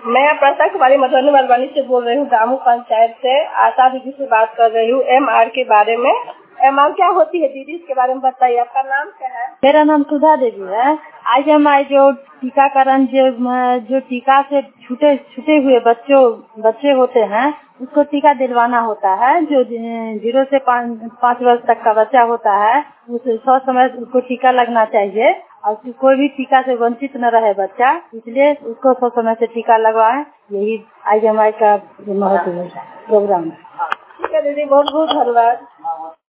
मैं प्रसाद कुमारी मधुबनी से बोल रही हूँ, दामू पंचायत से। आशा दीदी से बात कर रही हूँ MR के बारे में। MR क्या होती है दीदी, इसके बारे में बताइए। आपका नाम क्या है? मेरा नाम सुधा देवी है। IMI जो टीकाकरण जो टीका से छूटे हुए बच्चे होते हैं, उसको टीका दिलवाना होता है। जो 0 से 5 वर्ष तक का बच्चा होता है, उसे समय उसको टीका लगना चाहिए और कोई भी टीका से वंचित न रहे बच्चा, इसलिए उसको समय से टीका लगवाएं। यही IMI का महत्व है, प्रोग्राम है। ठीक है दीदी, बहुत बहुत धन्यवाद।